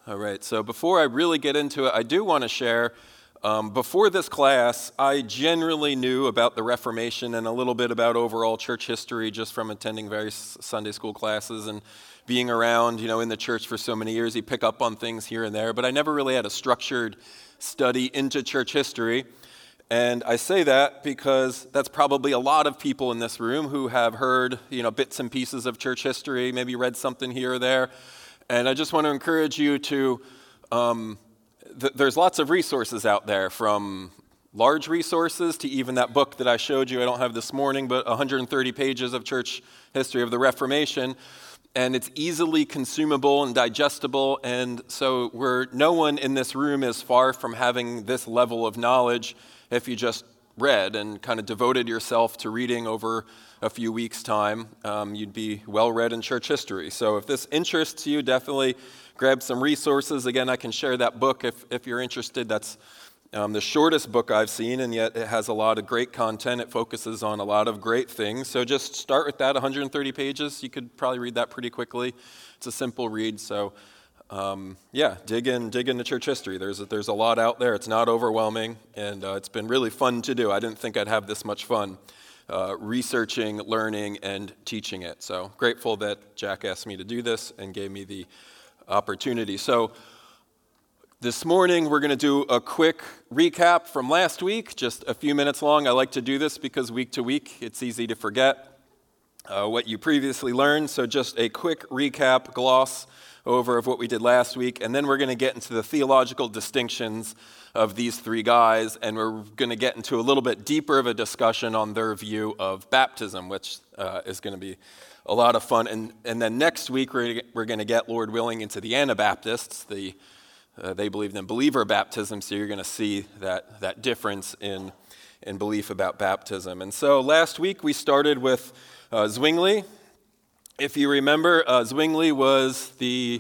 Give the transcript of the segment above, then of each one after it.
All right, so before I really get into it, I do want to share, before this class, I generally knew about the Reformation and a little bit about overall church history just from attending various Sunday school classes and being around, in the church for so many years. You pick up on things here and there, but I never really had a structured study into church history. And I say that because that's probably a lot of people in this room who have heard, bits and pieces of church history, maybe read something here or there. And I just want to encourage you to, there's lots of resources out there, from large resources to even that book that I showed you, I don't have this morning, but 130 pages of church history of the Reformation. And it's easily consumable and digestible. And so no one in this room is far from having this level of knowledge if you just read and kind of devoted yourself to reading over a few weeks' time. You'd be well read in church history. So if this interests you, definitely grab some resources. Again, I can share that book if you're interested. That's the shortest book I've seen, and yet it has a lot of great content. It focuses on a lot of great things. So just start with that, 130 pages. You could probably read that pretty quickly. It's a simple read. So dig into church history. There's a lot out there. It's not overwhelming, and it's been really fun to do. I didn't think I'd have this much fun researching, learning, and teaching it. So grateful that Jack asked me to do this and gave me the opportunity. So this morning we're going to do a quick recap from last week, just a few minutes long. I like to do this because week to week it's easy to forget what you previously learned. So just a quick recap, gloss over of what we did last week, and then we're going to get into the theological distinctions of these three guys, and we're going to get into a little bit deeper of a discussion on their view of baptism, which is going to be a lot of fun. And then next week we're going to get, Lord willing, into the Anabaptists. They believed in believer baptism, so you're going to see that difference in belief about baptism. And so last week we started with Zwingli. If you remember, Zwingli was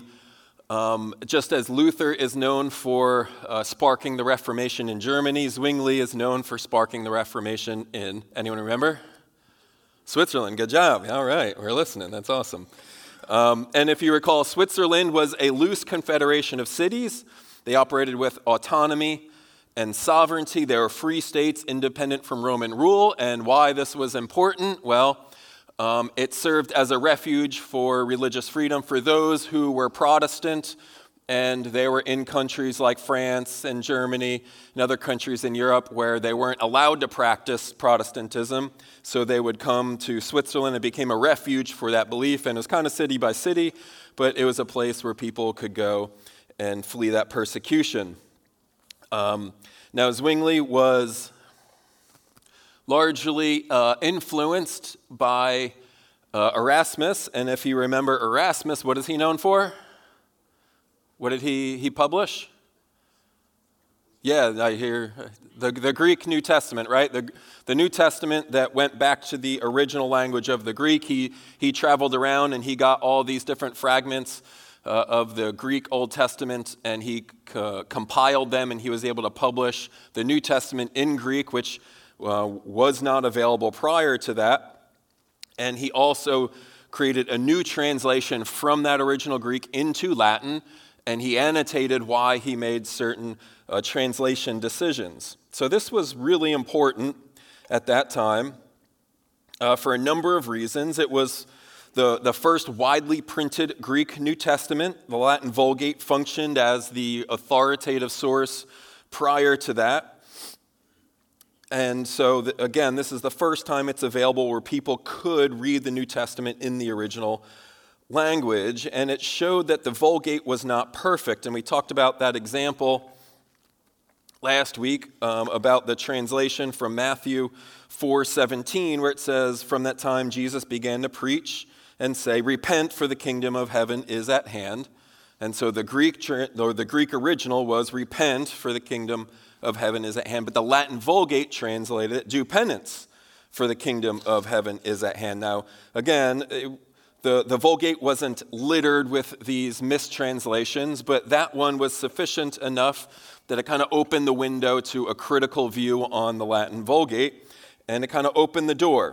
just as Luther is known for sparking the Reformation in Germany, Zwingli is known for sparking the Reformation in, anyone remember? Switzerland. Good job. All right, we're listening. That's awesome. And if you recall, Switzerland was a loose confederation of cities. They operated with autonomy and sovereignty. They were free states independent from Roman rule. And why this was important? Well, it served as a refuge for religious freedom for those who were Protestant, and they were in countries like France and Germany and other countries in Europe where they weren't allowed to practice Protestantism. So they would come to Switzerland. It became a refuge for that belief, and it was kind of city by city, but it was a place where people could go and flee that persecution. Now, Zwingli was largely influenced by Erasmus. And if you remember Erasmus, what is he known for? What did he publish? Yeah, I hear the Greek New Testament, right? The New Testament that went back to the original language of the Greek. He traveled around and he got all these different fragments of the Greek Old Testament, and he compiled them, and he was able to publish the New Testament in Greek, which was not available prior to that. And he also created a new translation from that original Greek into Latin, and he annotated why he made certain translation decisions. So this was really important at that time for a number of reasons. It was the first widely printed Greek New Testament. The Latin Vulgate functioned as the authoritative source prior to that. And so, again, this is the first time it's available where people could read the New Testament in the original language. And it showed that the Vulgate was not perfect. And we talked about that example last week about the translation from Matthew 4:17, where it says, "From that time Jesus began to preach and say, 'Repent, for the kingdom of heaven is at hand.'" And so the Greek original was, "Repent, for the kingdom of heaven is at hand." But the Latin Vulgate translated it, "Do penance, for the kingdom of heaven is at hand." Now, again, the Vulgate wasn't littered with these mistranslations, but that one was sufficient enough that it kind of opened the window to a critical view on the Latin Vulgate, and it kind of opened the door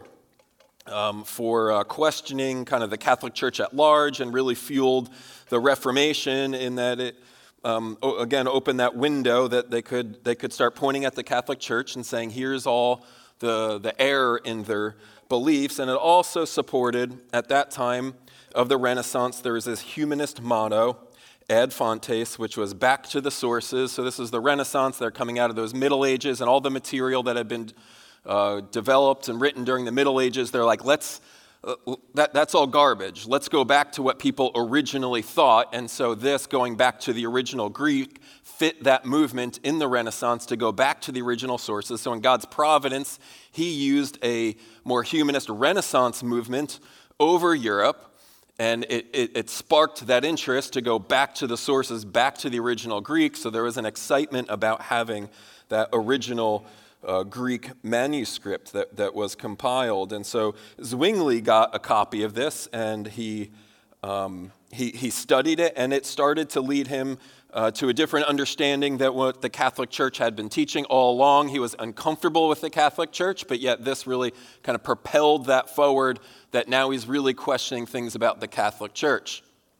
for questioning kind of the Catholic Church at large, and really fueled the Reformation in that again, opened that window that they could start pointing at the Catholic Church and saying, here's all the error in their beliefs. And it also supported, at that time of the Renaissance, there was this humanist motto, ad fontes, which was back to the sources. So this is the Renaissance. They're coming out of those Middle Ages, and all the material that had been developed and written during the Middle Ages, they're like, that's all garbage. Let's go back to what people originally thought. And so this, going back to the original Greek, fit that movement in the Renaissance to go back to the original sources. So in God's providence, he used a more humanist Renaissance movement over Europe, and it sparked that interest to go back to the sources, back to the original Greek. So there was an excitement about having that original Greek manuscript that was compiled. And so Zwingli got a copy of this, and he studied it, and it started to lead him to a different understanding than what the Catholic Church had been teaching all along. He was uncomfortable with the Catholic Church, but yet this really kind of propelled that forward, that now he's really questioning things about the Catholic Church.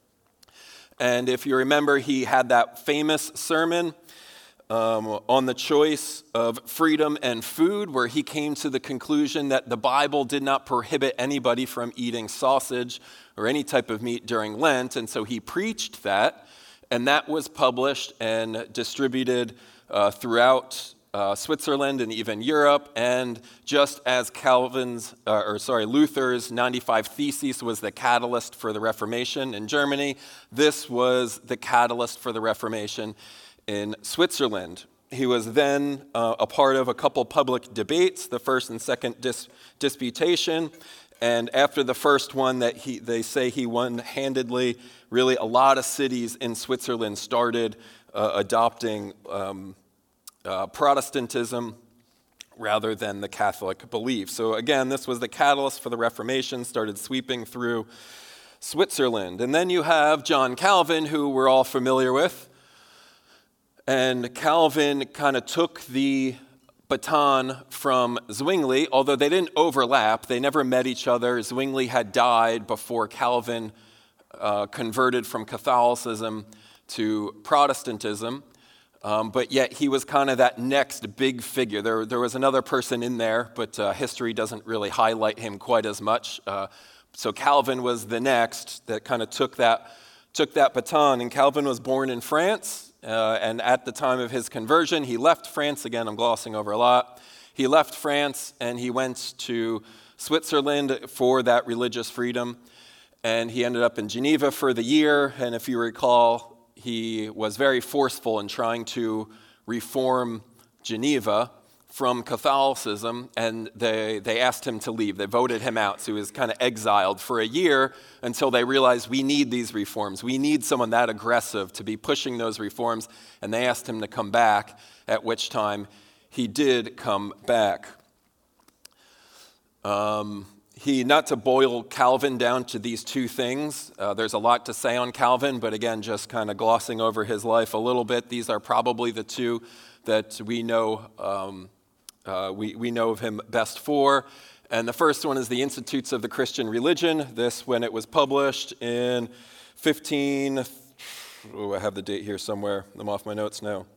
And if you remember, he had that famous sermon on the choice of freedom and food, where he came to the conclusion that the Bible did not prohibit anybody from eating sausage or any type of meat during Lent. And so he preached that, and that was published and distributed throughout Switzerland and even Europe. And just as Luther's 95 Theses was the catalyst for the Reformation in Germany, this was the catalyst for the Reformation in Switzerland. He was then a part of a couple public debates, the first and second disputation. And after the first one that they say he won handedly, really a lot of cities in Switzerland started adopting Protestantism rather than the Catholic belief. So again, this was the catalyst for the Reformation, started sweeping through Switzerland. And then you have John Calvin, who we're all familiar with. And Calvin kind of took the baton from Zwingli, although they didn't overlap. They never met each other. Zwingli had died before Calvin converted from Catholicism to Protestantism. But yet he was kind of that next big figure. There was another person in there, but history doesn't really highlight him quite as much. So Calvin was the next that kind of took that baton. And Calvin was born in France. And at the time of his conversion, he left France. Again, I'm glossing over a lot. He left France and he went to Switzerland for that religious freedom. And he ended up in Geneva for the year. And if you recall, he was very forceful in trying to reform Geneva from Catholicism, and they asked him to leave. They voted him out, so he was kind of exiled for a year until they realized we need these reforms. We need someone that aggressive to be pushing those reforms, and they asked him to come back, at which time he did come back. Not to boil Calvin down to these two things. There's a lot to say on Calvin, but again, just kind of glossing over his life a little bit. These are probably the two that we know we know of him best for. And the first one is the Institutes of the Christian Religion. This, when it was published in I have the date here somewhere. I'm off my notes now.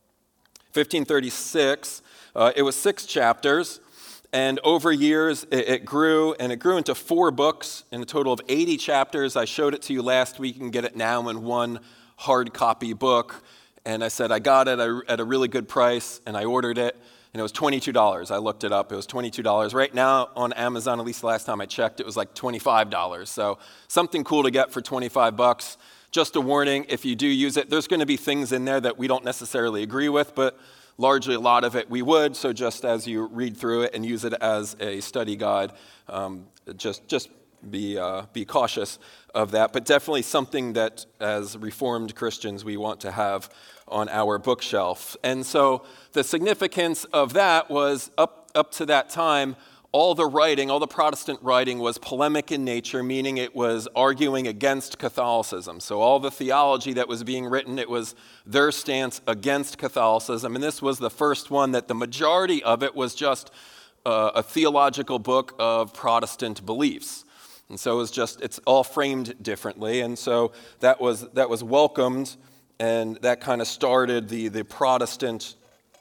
1536. It was 6 chapters. And over years, it grew, and it grew into 4 books in a total of 80 chapters. I showed it to you last week. You can get it now in one hard copy book. And I said I got it at a really good price, and I ordered it. And it was $22. I looked it up. It was $22. Right now on Amazon, at least the last time I checked, it was like $25. So something cool to get for $25. Just a warning, if you do use it, there's going to be things in there that we don't necessarily agree with, but largely a lot of it we would. So just as you read through it and use it as a study guide, just be cautious of that. But definitely something that as Reformed Christians we want to have on our bookshelf. And so the significance of that was up to that time, all the Protestant writing was polemic in nature, meaning it was arguing against Catholicism. So all the theology that was being written, it was their stance against Catholicism. And this was the first one that the majority of it was just a theological book of Protestant beliefs. And so it's all framed differently. And so that was welcomed. and that kind of started the Protestant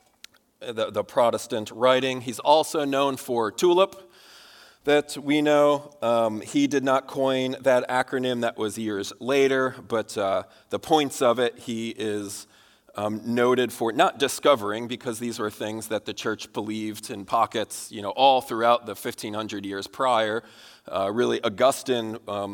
writing. He's also known for TULIP, that we know. He did not coin that acronym. That was years later, but the points of it he is noted for not discovering, because these were things that the church believed in pockets, all throughout the 1500 years prior. Really, Augustine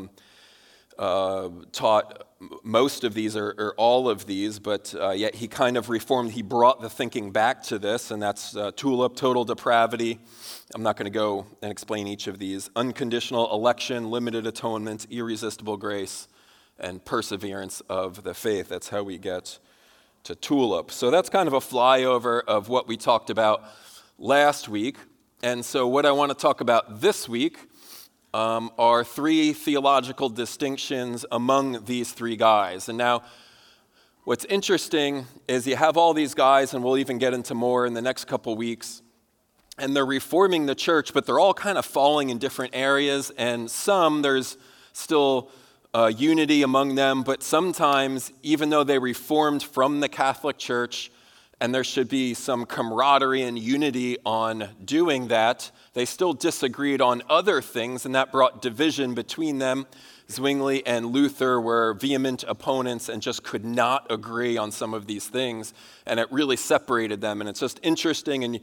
taught most of these or all of these, but yet he kind of reformed. He brought the thinking back to this, and that's TULIP, total depravity. I'm not going to go and explain each of these. Unconditional election, limited atonement, irresistible grace, and perseverance of the faith. That's how we get to TULIP. So that's kind of a flyover of what we talked about last week. And so what I want to talk about this week are three theological distinctions among these three guys. And now, what's interesting is you have all these guys, and we'll even get into more in the next couple weeks, and they're reforming the church, but they're all kind of falling in different areas, and there's still unity among them, but sometimes, even though they reformed from the Catholic Church, and there should be some camaraderie and unity on doing that, they still disagreed on other things, and that brought division between them. Zwingli and Luther were vehement opponents and just could not agree on some of these things, and it really separated them. And it's just interesting, and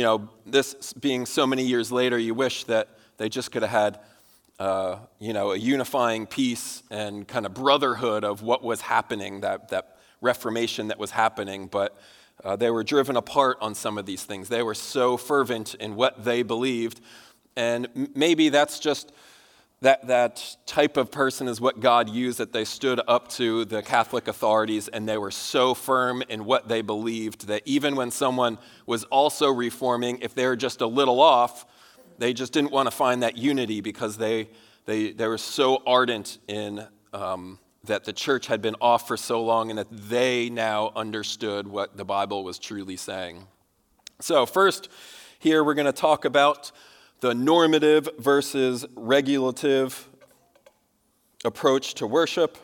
this being so many years later, you wish that they just could have had a unifying peace and kind of brotherhood of what was happening, that Reformation that was happening, but they were driven apart on some of these things. They were so fervent in what they believed, and maybe that's just that type of person is what God used, that they stood up to the Catholic authorities, and they were so firm in what they believed that even when someone was also reforming, if they were just a little off, they just didn't want to find that unity, because they were so ardent in that the church had been off for so long, and that they now understood what the Bible was truly saying. So first, here we're going to talk about the normative versus regulative approach to worship.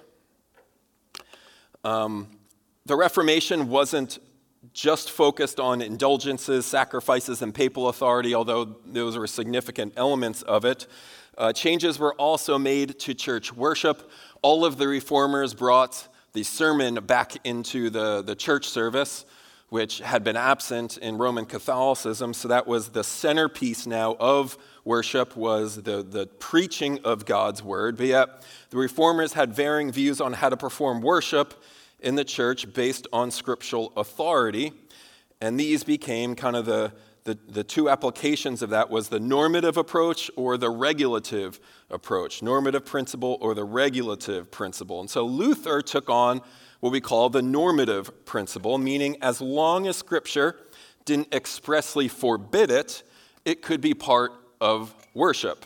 The Reformation wasn't just focused on indulgences, sacrifices, and papal authority, although those were significant elements of it. Changes were also made to church worship. All of the reformers brought the sermon back into the church service, which had been absent in Roman Catholicism. So that was the centerpiece now of worship, was the preaching of God's word. But yet, the reformers had varying views on how to perform worship in the church based on scriptural authority. And these became kind of the two applications of that, was the normative approach or the regulative approach, normative principle or the regulative principle. And so Luther took on what we call the normative principle, meaning as long as Scripture didn't expressly forbid it, it could be part of worship.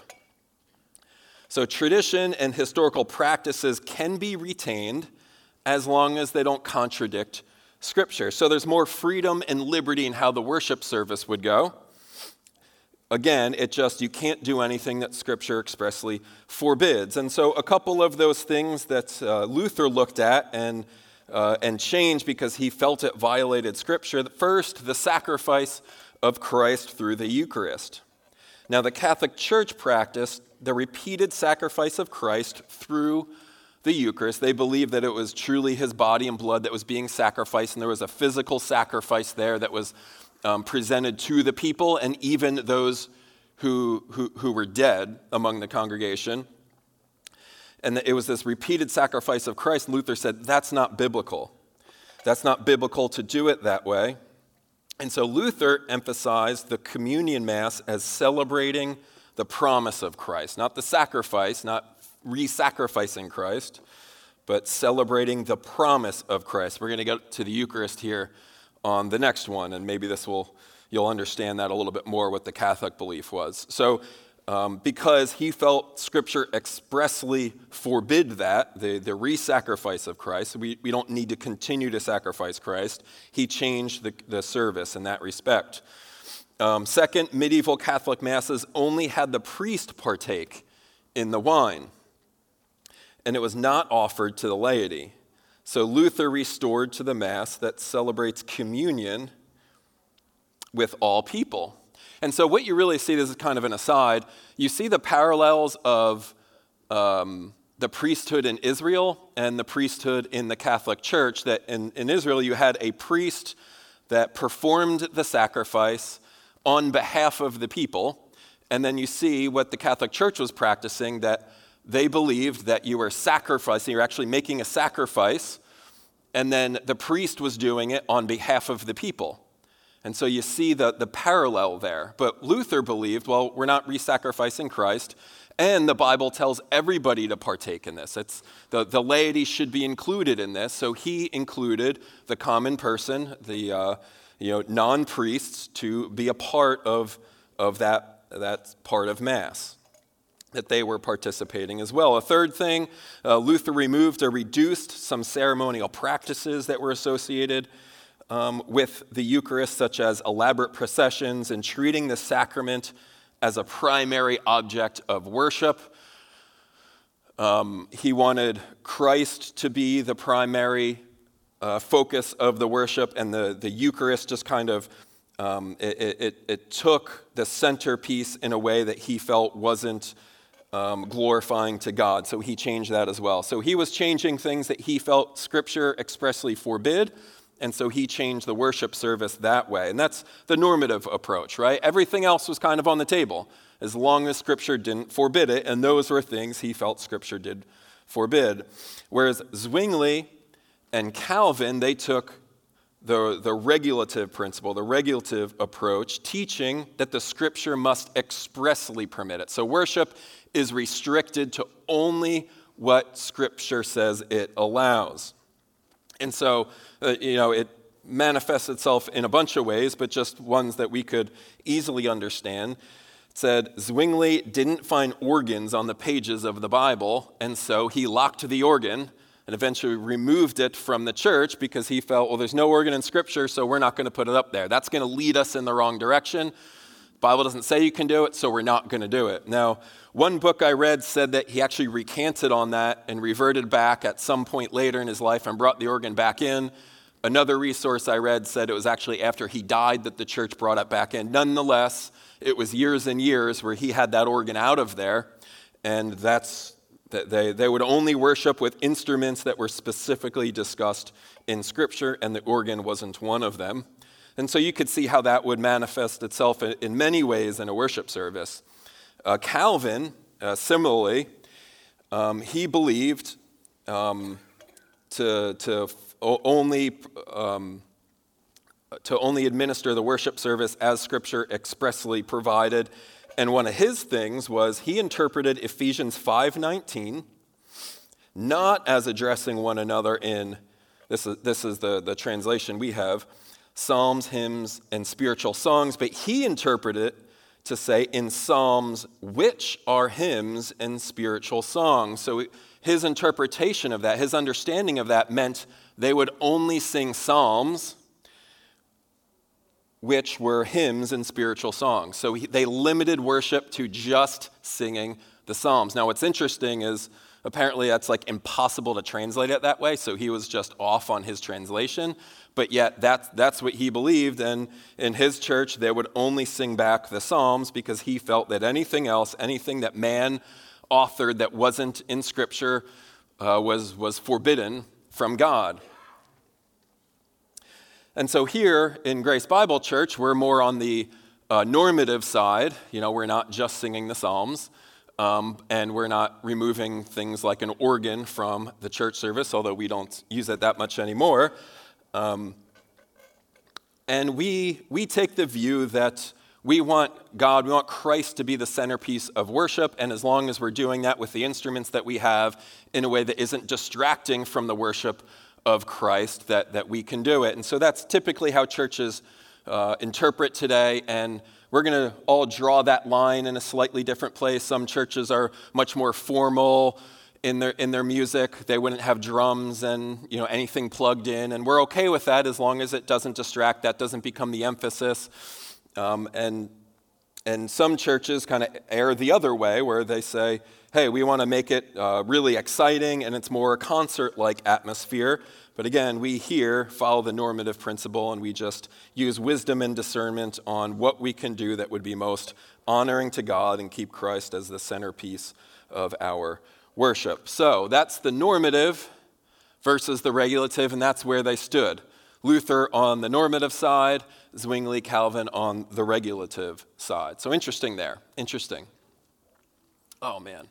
So tradition and historical practices can be retained as long as they don't contradict Scripture. So there's more freedom and liberty in how the worship service would go. Again, you can't do anything that Scripture expressly forbids. And so a couple of those things that Luther looked at and changed because he felt it violated Scripture. First, the sacrifice of Christ through the Eucharist. Now, the Catholic Church practiced the repeated sacrifice of Christ through the Eucharist. They believed that it was truly his body and blood that was being sacrificed, and there was a physical sacrifice there that was presented to the people and even those who were dead among the congregation. And it was this repeated sacrifice of Christ. Luther said, that's not biblical. That's not biblical to do it that way. And so Luther emphasized the communion mass as celebrating the promise of Christ, not the sacrifice, not re-sacrificing Christ, but celebrating the promise of Christ. We're going to get to the Eucharist here on the next one, and maybe you'll understand that a little bit more, what the Catholic belief was. So because he felt Scripture expressly forbid that, the re-sacrifice of Christ, we don't need to continue to sacrifice Christ, he changed the service in that respect. Second, medieval Catholic masses only had the priest partake in the wine, and it was not offered to the laity. So Luther restored to the Mass that celebrates communion with all people. And so what you really see, this is kind of an aside, you see the parallels of the priesthood in Israel and the priesthood in the Catholic Church, that in Israel you had a priest that performed the sacrifice on behalf of the people. And then you see what the Catholic Church was practicing, that they believed that you were sacrificing, you're actually making a sacrifice, and then the priest was doing it on behalf of the people. And so you see the parallel there. But Luther believed, well, we're not re-sacrificing Christ, and the Bible tells everybody to partake in this. It's the laity should be included in this, so he included the common person, the non-priests, to be a part of that part of Mass, that they were participating as well. A third thing, Luther removed or reduced some ceremonial practices that were associated with the Eucharist, such as elaborate processions and treating the sacrament as a primary object of worship. He wanted Christ to be the primary focus of the worship, and the Eucharist just kind of, it took the centerpiece in a way that he felt wasn't glorifying to God. So he changed that as well. So he was changing things that he felt Scripture expressly forbid, and so he changed the worship service that way. And that's the normative approach, right? Everything else was kind of on the table, as long as Scripture didn't forbid it, and those were things he felt Scripture did forbid. Whereas Zwingli and Calvin, they took the regulative principle, the regulative approach, teaching that the Scripture must expressly permit it. So worship is restricted to only what Scripture says it allows. And so, it manifests itself in a bunch of ways, but just ones that we could easily understand. It said Zwingli didn't find organs on the pages of the Bible, and so he locked the organ and eventually removed it from the church because he felt, well, there's no organ in Scripture, so we're not going to put it up there. That's going to lead us in the wrong direction. The Bible doesn't say you can do it, so we're not going to do it. Now, one book I read said that he actually recanted on that and reverted back at some point later in his life and brought the organ back in. Another resource I read said it was actually after he died that the church brought it back in. Nonetheless, it was years and years where he had that organ out of there, and they would only worship with instruments that were specifically discussed in Scripture, and the organ wasn't one of them. And so you could see how that would manifest itself in many ways in a worship service. Calvin, similarly, he believed to only administer the worship service as Scripture expressly provided. And one of his things was he interpreted Ephesians 5:19 not as addressing one another in, this is the translation we have, psalms, hymns, and spiritual songs, but he interpreted it to say in psalms, which are hymns and spiritual songs. So his interpretation of that, his understanding of that meant they would only sing psalms, which were hymns and spiritual songs. So they limited worship to just singing the psalms. Now what's interesting is apparently that's like impossible to translate it that way, so he was just off on his translation. But yet that's what he believed, and in his church they would only sing back the Psalms because he felt that anything else, anything that man authored that wasn't in Scripture was forbidden from God. And so here in Grace Bible Church, we're more on the normative side. We're not just singing the Psalms, and we're not removing things like an organ from the church service, although we don't use it that much anymore. And we take the view that we want Christ to be the centerpiece of worship, and as long as we're doing that with the instruments that we have in a way that isn't distracting from the worship of Christ, that we can do it. And so that's typically how churches interpret today, and we're going to all draw that line in a slightly different place. Some churches are much more formal in their music. They wouldn't have drums and anything plugged in, and we're okay with that as long as it doesn't distract, that doesn't become the emphasis. And some churches kind of err the other way, where they say, hey, we want to make it really exciting, and it's more concert-like atmosphere. But again, we here follow the normative principle, and we just use wisdom and discernment on what we can do that would be most honoring to God and keep Christ as the centerpiece of our worship. So that's the normative versus the regulative, and that's where they stood. Luther on the normative side, Zwingli, Calvin on the regulative side. So interesting there. Interesting. Oh, man.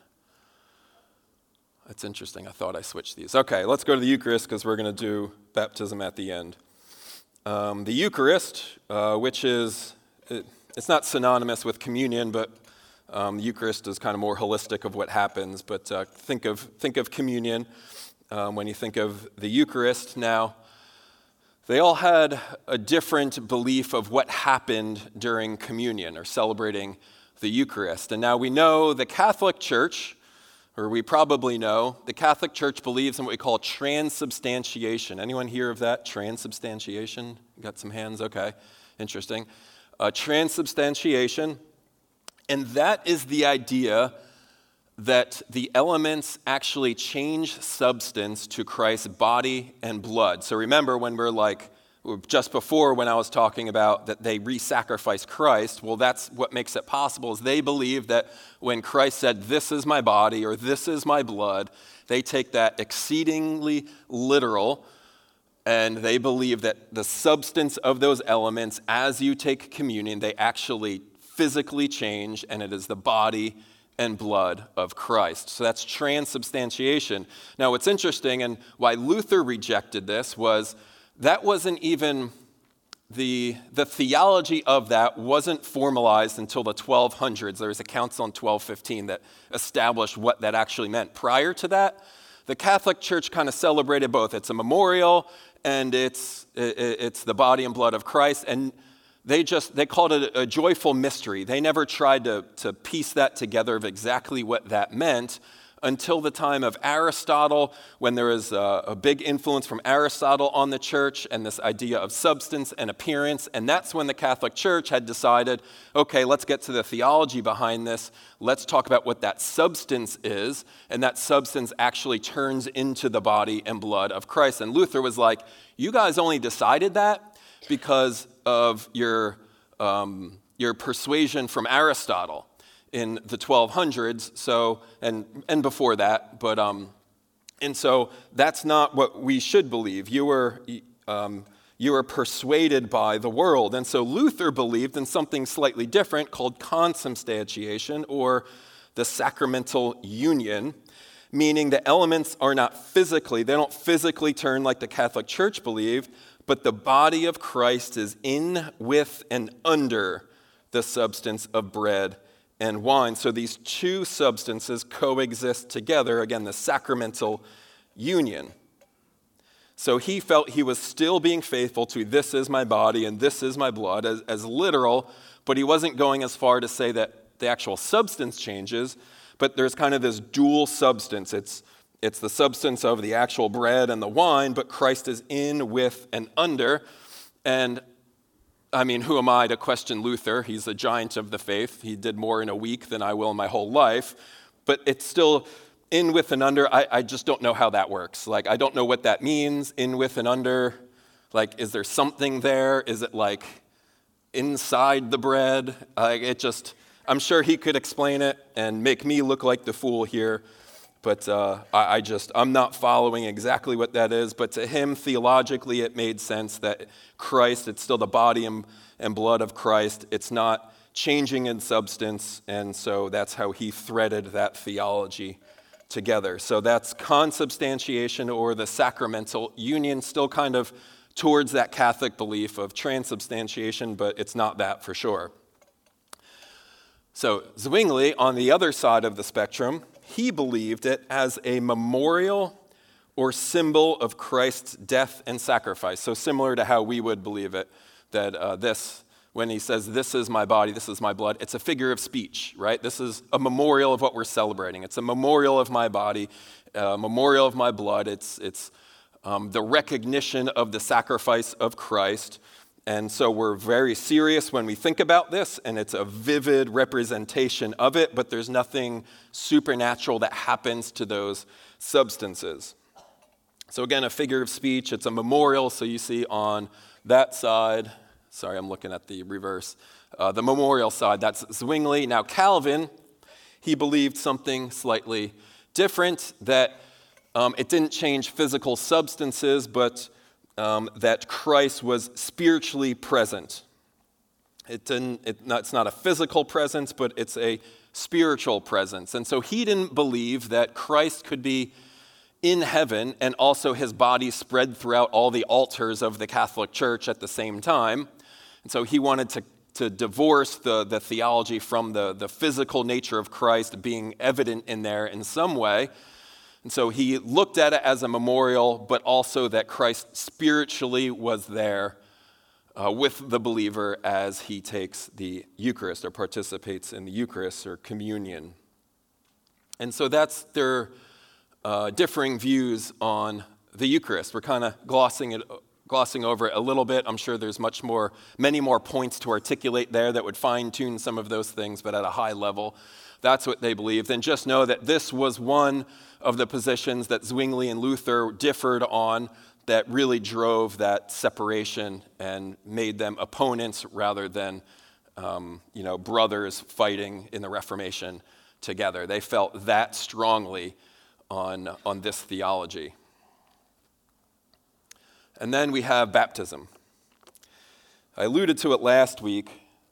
That's interesting. I thought I switched these. Okay, let's go to the Eucharist because we're going to do baptism at the end. The Eucharist, which is, it's not synonymous with communion, but the Eucharist is kind of more holistic of what happens. But think of communion when you think of the Eucharist. Now, they all had a different belief of what happened during communion or celebrating the Eucharist. And now we know the Catholic Church, or we probably know, the Catholic Church believes in what we call transubstantiation. Anyone hear of that? Transubstantiation? Got some hands? Okay, interesting. Transubstantiation, and that is the idea that the elements actually change substance to Christ's body and blood. So remember when just before when I was talking about that they re-sacrifice Christ, well, that's what makes it possible is they believe that when Christ said, this is my body or this is my blood, they take that exceedingly literal, and they believe that the substance of those elements, as you take communion, they actually physically change, and it is the body and blood of Christ. So that's transubstantiation. Now, what's interesting and why Luther rejected this was that wasn't even the theology of that wasn't formalized until the 1200s. There was a council in 1215 that established what that actually meant. Prior to that, the Catholic Church kind of celebrated both. It's a memorial and it's the body and blood of Christ, and they called it a joyful mystery. They never tried to piece that together of exactly what that meant until the time of Aristotle, when there was a big influence from Aristotle on the church and this idea of substance and appearance. And that's when the Catholic Church had decided, okay, let's get to the theology behind this. Let's talk about what that substance is. And that substance actually turns into the body and blood of Christ. And Luther was like, you guys only decided that because of your persuasion from Aristotle in the 1200s, so and before that, but and so that's not what we should believe. You were persuaded by the world, and so Luther believed in something slightly different called consubstantiation, or the sacramental union, meaning the elements are not they don't physically turn like the Catholic Church believed, but the body of Christ is in, with, and under the substance of bread and wine. So these two substances coexist together, again, the sacramental union. So he felt he was still being faithful to this is my body and this is my blood as literal, but he wasn't going as far to say that the actual substance changes, but there's kind of this dual substance. It's the substance of the actual bread and the wine, but Christ is in, with, and under. And I mean, who am I to question Luther? He's a giant of the faith. He did more in a week than I will in my whole life. But it's still in, with, and under. I just don't know how that works. Like, I don't know what that means, in, with, and under. Like, is there something there? Is it like inside the bread? I'm sure he could explain it and make me look like the fool here. But I'm not following exactly what that is. But to him, theologically, it made sense that Christ, it's still the body and blood of Christ. It's not changing in substance. And so that's how he threaded that theology together. So that's consubstantiation, or the sacramental union, still kind of towards that Catholic belief of transubstantiation, but it's not that for sure. So Zwingli, on the other side of the spectrum, he believed it as a memorial or symbol of Christ's death and sacrifice. So similar to how we would believe it, that when he says, this is my body, this is my blood, it's a figure of speech, right? This is a memorial of what we're celebrating. It's a memorial of my body, a memorial of my blood. It's the recognition of the sacrifice of Christ. And so we're very serious when we think about this, and it's a vivid representation of it, but there's nothing supernatural that happens to those substances. So again, a figure of speech, it's a memorial, so you see on that side, sorry, I'm looking at the reverse, the memorial side, that's Zwingli. Now Calvin, he believed something slightly different, that it didn't change physical substances, but that Christ was spiritually present. It's not a physical presence, but it's a spiritual presence. And so he didn't believe that Christ could be in heaven and also his body spread throughout all the altars of the Catholic Church at the same time. And so he wanted to divorce the theology from the physical nature of Christ being evident in there in some way. And so he looked at it as a memorial, but also that Christ spiritually was there with the believer as he takes the Eucharist or participates in the Eucharist or communion. And so that's their differing views on the Eucharist. We're kind of glossing over it a little bit. I'm sure there's many more points to articulate there that would fine-tune some of those things, but at a high level, that's what they believed. And just know that this was one of the positions that Zwingli and Luther differed on that really drove that separation and made them opponents rather than brothers fighting in the Reformation together. They felt that strongly on this theology. And then we have baptism. I alluded to it last week.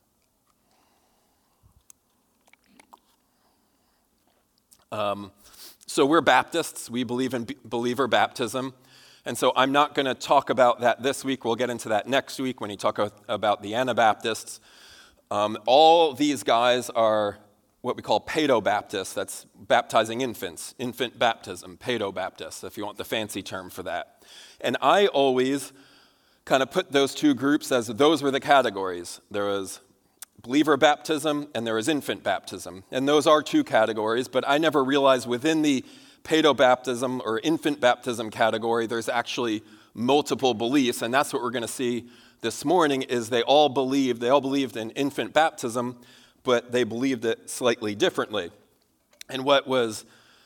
So we're Baptists. We believe in believer baptism. And so I'm not going to talk about that this week. We'll get into that next week when you talk about the Anabaptists. All these guys are what we call paedobaptists. That's baptizing infants, infant baptism, paedobaptists, if you want the fancy term for that. And I always kind of put those two groups as those were the categories. There was believer baptism and there was infant baptism. And those are two categories, but I never realized within the paedobaptism or infant baptism category, there's actually multiple beliefs. And that's what we're going to see this morning is they all believed in infant baptism, but they believed it slightly differently. And what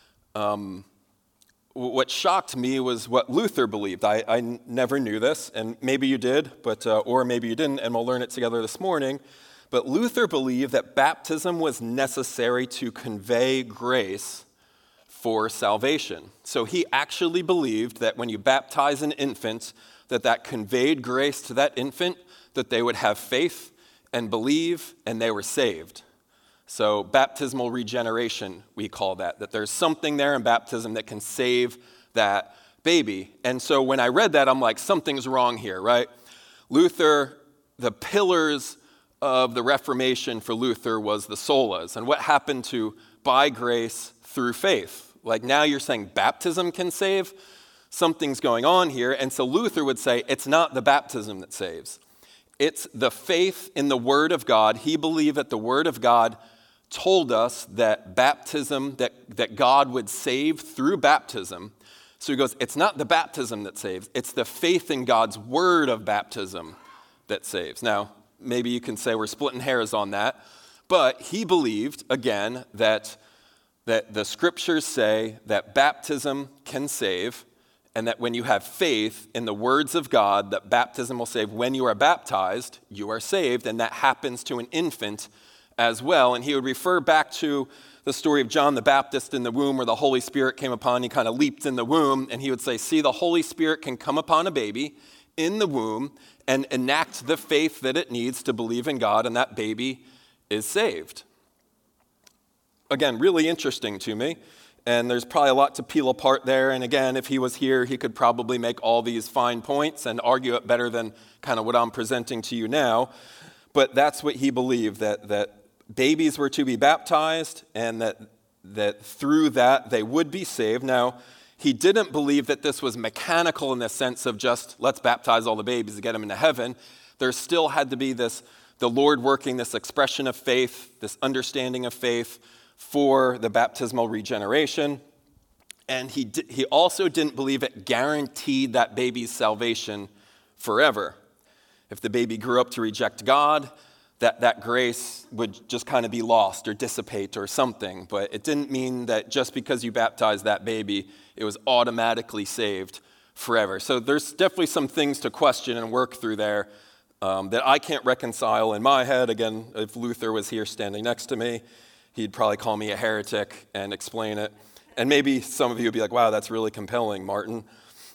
shocked me was what Luther believed. I never knew this, and maybe you did, or maybe you didn't, and we'll learn it together this morning. But Luther believed that baptism was necessary to convey grace for salvation. So he actually believed that when you baptize an infant, that conveyed grace to that infant, that they would have faith and believe, and they were saved. So baptismal regeneration, we call that there's something there in baptism that can save that baby. And so when I read that, I'm like, something's wrong here, right? Luther, the pillars of the Reformation for Luther was the solas. And what happened to by grace through faith? Like now you're saying baptism can save? Something's going on here. And so Luther would say it's not the baptism that saves. It's the faith in the Word of God. He believed that the Word of God told us that baptism, that God would save through baptism. So he goes, it's not the baptism that saves. It's the faith in God's Word of baptism that saves. Now, maybe you can say we're splitting hairs on that. But he believed, again, that the Scriptures say that baptism can save, and that when you have faith in the words of God, that baptism will save. When you are baptized, you are saved, and that happens to an infant as well. And he would refer back to the story of John the Baptist in the womb where the Holy Spirit came upon. He kind of leaped in the womb, and he would say, see, the Holy Spirit can come upon a baby in the womb and enact the faith that it needs to believe in God, and that baby is saved. Again, really interesting to me. And there's probably a lot to peel apart there. And again, if he was here, he could probably make all these fine points and argue it better than kind of what I'm presenting to you now. But that's what he believed, that babies were to be baptized and that through that they would be saved. Now, he didn't believe that this was mechanical in the sense of just let's baptize all the babies to get them into heaven. There still had to be the Lord working this expression of faith, this understanding of faith, for the baptismal regeneration. And he also didn't believe it guaranteed that baby's salvation forever. if the baby grew up to reject God, that grace would just kind of be lost or dissipate or something. But it didn't mean that just because you baptized that baby, it was automatically saved forever. So there's definitely some things to question and work through there that I can't reconcile in my head. Again, if Luther was here standing next to me, he'd probably call me a heretic and explain it. And maybe some of you would be like, wow, that's really compelling, Martin.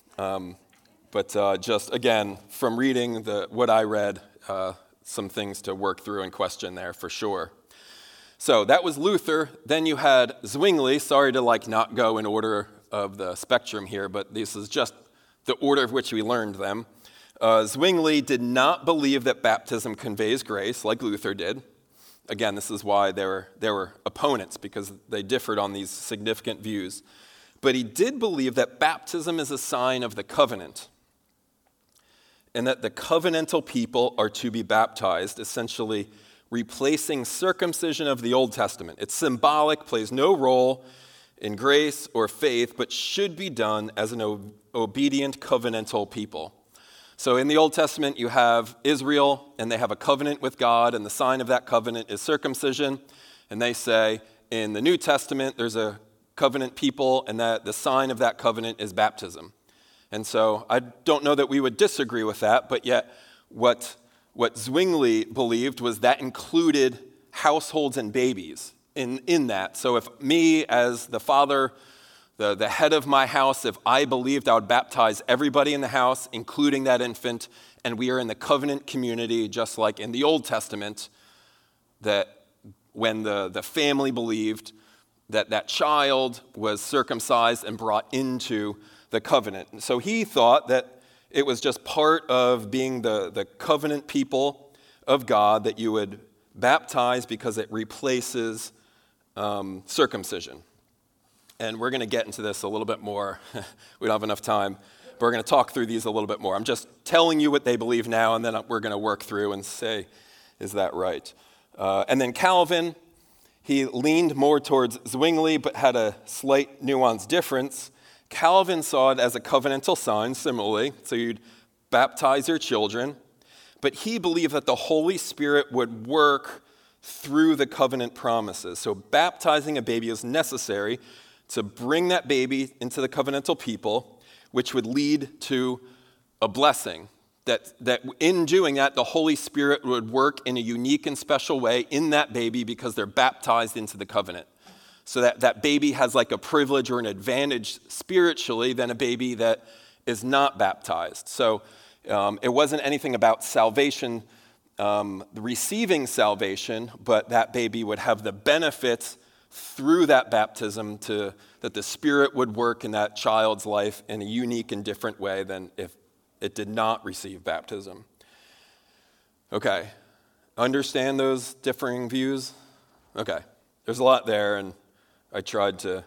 But just, again, from reading what I read, some things to work through and question there for sure. So that was Luther. Then you had Zwingli. Sorry to not go in order of the spectrum here, but this is just the order of which we learned them. Zwingli did not believe that baptism conveys grace like Luther did. Again, this is why they were opponents, because they differed on these significant views. But he did believe that baptism is a sign of the covenant, and that the covenantal people are to be baptized, essentially replacing circumcision of the Old Testament. It's symbolic, plays no role in grace or faith, but should be done as an obedient covenantal people. So in the Old Testament, you have Israel, and they have a covenant with God, and the sign of that covenant is circumcision. And they say, in the New Testament, there's a covenant people, and that the sign of that covenant is baptism. And so I don't know that we would disagree with that, but yet what Zwingli believed was that included households and babies in that. So if me, as the father, the head of my house, if I believed I would baptize everybody in the house, including that infant, and we are in the covenant community, just like in the Old Testament, that when the family believed that child was circumcised and brought into the covenant. So he thought that it was just part of being the covenant people of God that you would baptize because it replaces circumcision. And we're going to get into this a little bit more. We don't have enough time, but we're going to talk through these a little bit more. I'm just telling you what they believe now, and then we're going to work through and say, is that right? And then Calvin, he leaned more towards Zwingli, but had a slight nuance difference. Calvin saw it as a covenantal sign, similarly, so you'd baptize your children, but he believed that the Holy Spirit would work through the covenant promises. So baptizing a baby is necessary to bring that baby into the covenantal people, which would lead to a blessing. That in doing that, the Holy Spirit would work in a unique and special way in that baby because they're baptized into the covenant. So that baby has like a privilege or an advantage spiritually than a baby that is not baptized. So it wasn't anything about salvation, receiving salvation, but that baby would have the benefits through that baptism that the Spirit would work in that child's life in a unique and different way than if it did not receive baptism. Okay, understand those differing views? Okay, there's a lot there, and I tried to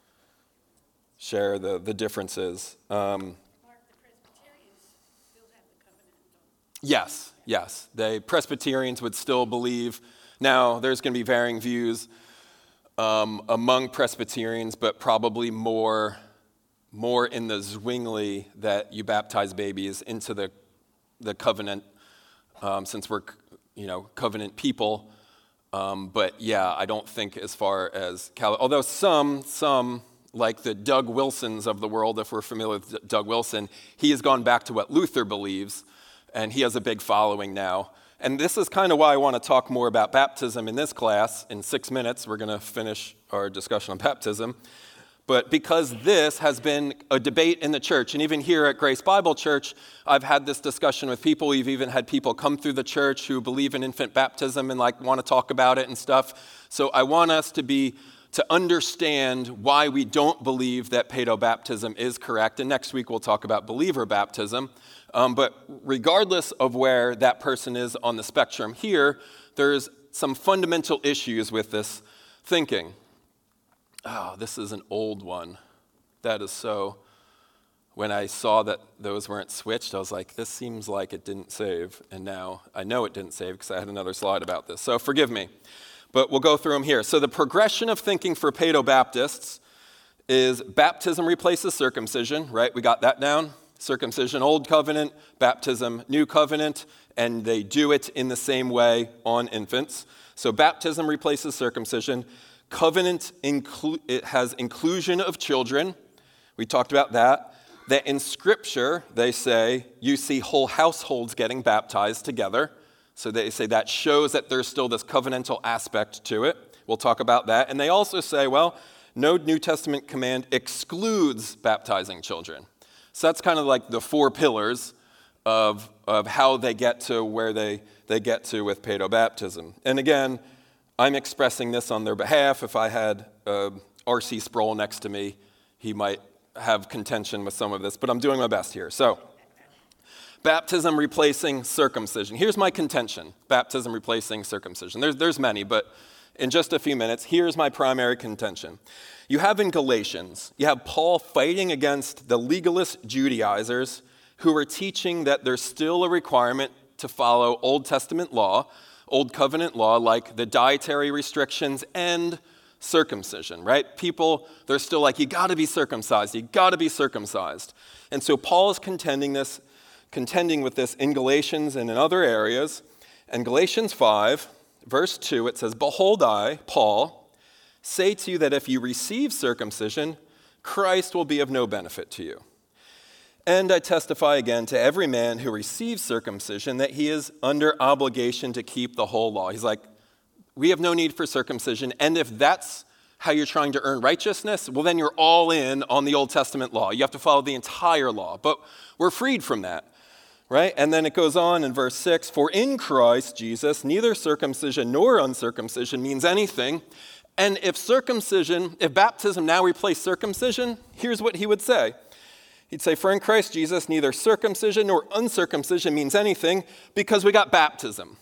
share the differences. Mark, the Presbyterians still have the covenant. Yes. The Presbyterians would still believe. Now, there's going to be varying views among Presbyterians, but probably more in the Zwingli that you baptize babies into the covenant, since we're covenant people. But yeah, I don't think as far as although some like the Doug Wilsons of the world, if we're familiar with Doug Wilson, he has gone back to what Luther believes, and he has a big following now. And this is kind of why I want to talk more about baptism in this class. In 6 minutes, we're going to finish our discussion on baptism. But because this has been a debate in the church, and even here at Grace Bible Church, I've had this discussion with people. We've even had people come through the church who believe in infant baptism and want to talk about it and stuff. So I want us to understand why we don't believe that paedobaptism is correct. And next week we'll talk about believer baptism. But regardless of where that person is on the spectrum here, there's some fundamental issues with this thinking. Oh, this is an old one. That is so. When I saw that those weren't switched, I was like, this seems like it didn't save. And now I know it didn't save because I had another slide about this. So forgive me. But we'll go through them here. So the progression of thinking for paedobaptists is baptism replaces circumcision, right? We got that down? circumcision Old Covenant, baptism New Covenant, and they do it in the same way on infants. So baptism replaces circumcision. Covenant it has inclusion of children. We talked about that. That in Scripture, they say, you see whole households getting baptized together. So they say that shows that there's still this covenantal aspect to it. We'll talk about that. And they also say, well, no New Testament command excludes baptizing children. So that's kind of like the four pillars of how they get to where they get to with paedobaptism. And again, I'm expressing this on their behalf. If I had R.C. Sproul next to me, he might have contention with some of this, but I'm doing my best here. So, baptism replacing circumcision. Here's my contention, baptism replacing circumcision. There's many, but in just a few minutes, here's my primary contention. You have in Galatians, you have Paul fighting against the legalist Judaizers who are teaching that there's still a requirement to follow Old Testament law, Old Covenant law, like the dietary restrictions and circumcision, right? People, they're still like, you got to be circumcised. You got to be circumcised. And so Paul is contending with this in Galatians and in other areas. And Galatians 5, verse 2, it says, "Behold, I, Paul, say to you that if you receive circumcision, Christ will be of no benefit to you. And I testify again to every man who receives circumcision that he is under obligation to keep the whole law." He's like, we have no need for circumcision, and if that's how you're trying to earn righteousness, well, then you're all in on the Old Testament law. You have to follow the entire law, but we're freed from that, right? And then it goes on in verse 6, "For in Christ Jesus, neither circumcision nor uncircumcision means anything, and if baptism now replaced circumcision, here's what he would say. He'd say, for in Christ Jesus, neither circumcision nor uncircumcision means anything because we got baptism.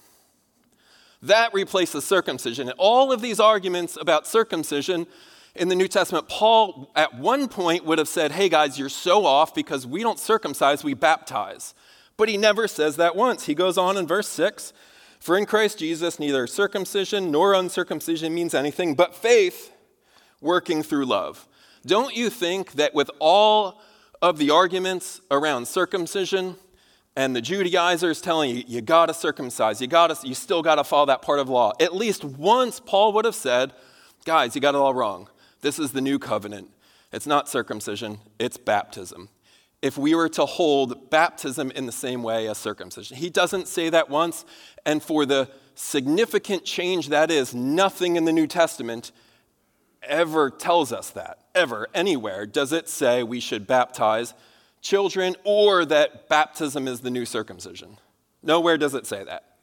That replaces circumcision. And all of these arguments about circumcision in the New Testament, Paul at one point would have said, hey guys, you're so off because we don't circumcise, we baptize. But he never says that once. He goes on in verse 6, "For in Christ Jesus, neither circumcision nor uncircumcision means anything, but faith working through love." Don't you think that with all of the arguments around circumcision and the Judaizers telling you, you gotta circumcise, you still gotta follow that part of law, at least once Paul would have said, guys, you got it all wrong. This is the new covenant. It's not circumcision, it's baptism. If we were to hold baptism in the same way as circumcision. He doesn't say that once, and for the significant change that is, nothing in the New Testament ever tells us that, ever, anywhere, does it say we should baptize children or that baptism is the new circumcision. Nowhere does it say that.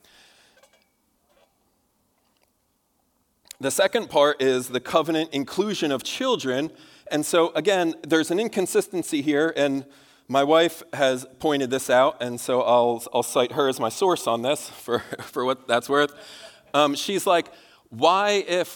The second part is the covenant inclusion of children. And so, again, there's an inconsistency here, and my wife has pointed this out, and so I'll cite her as my source on this for what that's worth. She's like, why if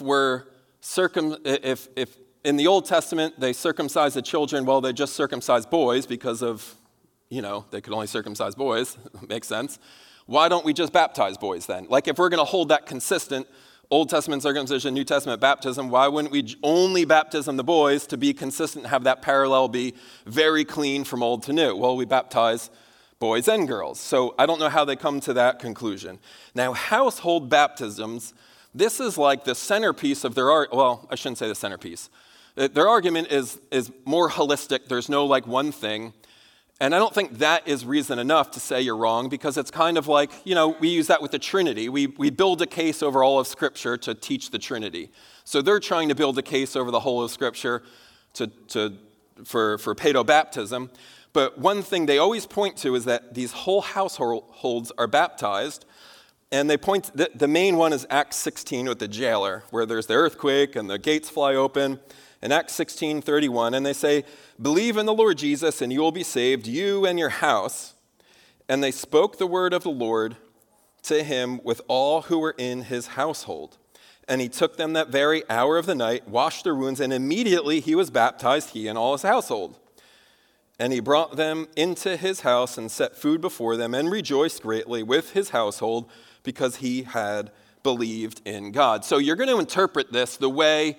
in the Old Testament they circumcise the children, well, they just circumcise boys because of, they could only circumcise boys. Makes sense. Why don't we just baptize boys then? Like if we're going to hold that consistent Old Testament circumcision, New Testament baptism, why wouldn't we only baptism the boys to be consistent and have that parallel be very clean from old to new? Well, we baptize boys and girls. So I don't know how they come to that conclusion. Now, household baptisms, this is like the centerpiece of their well, I shouldn't say the centerpiece. Their argument is more holistic. There's no one thing. And I don't think that is reason enough to say you're wrong, because it's kind of like, we use that with the Trinity. We build a case over all of Scripture to teach the Trinity. So they're trying to build a case over the whole of Scripture for paedobaptism. But one thing they always point to is that these whole households are baptized. And they point, the main one is Acts 16 with the jailer, where there's the earthquake and the gates fly open. In Acts 16:31, and they say, "Believe in the Lord Jesus, and you will be saved, you and your house." And they spoke the word of the Lord to him with all who were in his household. And he took them that very hour of the night, washed their wounds, and immediately he was baptized, he and all his household. And he brought them into his house and set food before them, and rejoiced greatly with his household, because he had believed in God. So you're going to interpret this the way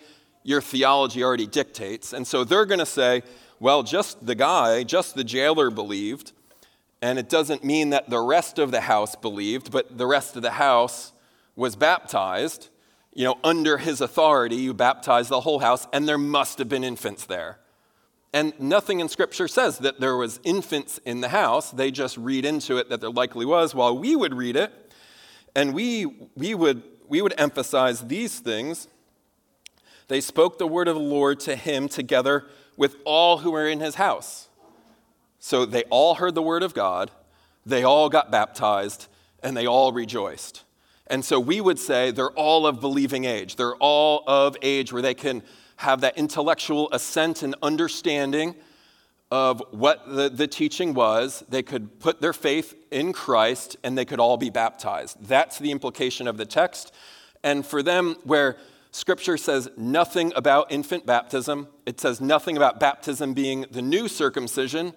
your theology already dictates. And so they're going to say, well, just the jailer believed, and it doesn't mean that the rest of the house believed, but the rest of the house was baptized. Under his authority, you baptize the whole house, and there must have been infants there. And nothing in Scripture says that there was infants in the house. They just read into it that there likely was, while we would read it, and we would emphasize these things. They spoke the word of the Lord to him together with all who were in his house. So they all heard the word of God, they all got baptized, and they all rejoiced. And so we would say they're all of believing age. They're all of age where they can have that intellectual assent and understanding of what the teaching was. They could put their faith in Christ, and they could all be baptized. That's the implication of the text. And for them, where Scripture says nothing about infant baptism, it says nothing about baptism being the new circumcision,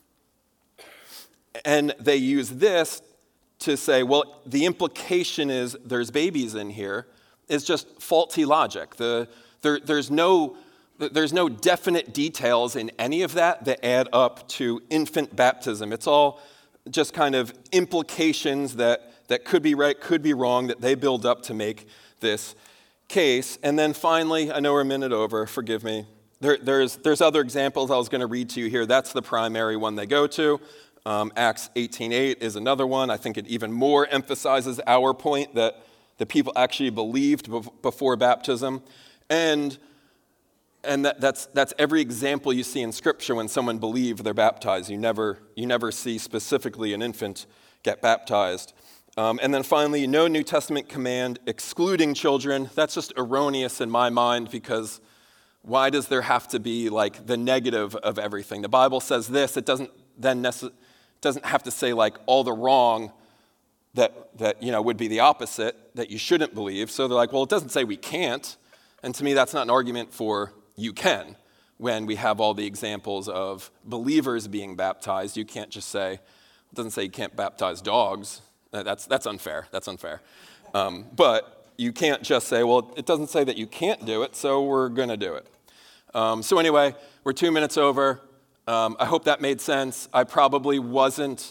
and they use this to say, well, the implication is there's babies in here, is just faulty logic. There's no definite details in any of that add up to infant baptism. It's all just kind of implications that could be right, could be wrong, that they build up to make this case. And then finally, I know we're a minute over, forgive me. There's other examples I was going to read to you here. That's the primary one they go to. Acts 18:8 is another one. I think it even more emphasizes our point that the people actually believed before baptism. And that's every example you see in Scripture when someone believes they're baptized. You never see specifically an infant get baptized. And then finally, no New Testament command excluding children. That's just erroneous in my mind, because why does there have to be like the negative of everything? The Bible says this. It doesn't have to say like all the wrong that would be the opposite, that you shouldn't believe. So they're like, well, it doesn't say we can't. And to me, that's not an argument for you can. When we have all the examples of believers being baptized, you can't just say, it doesn't say you can't baptize dogs. That's unfair. That's unfair. But you can't just say, well, it doesn't say that you can't do it, so we're going to do it. So anyway, we're 2 minutes over. I hope that made sense. I probably wasn't,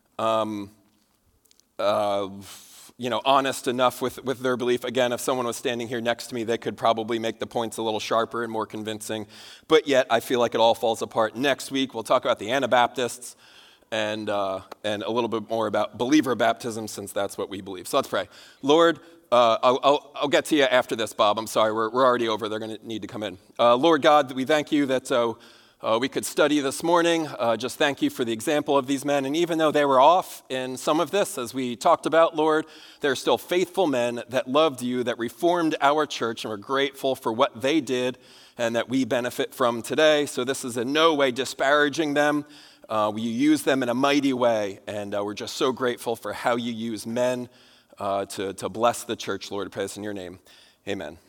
honest enough with their belief. Again, if someone was standing here next to me, they could probably make the points a little sharper and more convincing. But yet, I feel like it all falls apart. Next week, we'll talk about the Anabaptists and a little bit more about believer baptism, since that's what we believe. So let's pray. Lord, I'll get to you after this, Bob. I'm sorry, we're already over. They're going to need to come in. Lord God, we thank you that we could study this morning. Just thank you for the example of these men. And even though they were off in some of this, as we talked about, Lord, they're still faithful men that loved you, that reformed our church, and we're grateful for what they did and that we benefit from today. So this is in no way disparaging them. You use them in a mighty way, and we're just so grateful for how you use men to bless the church, Lord. I pray this in your name. Amen.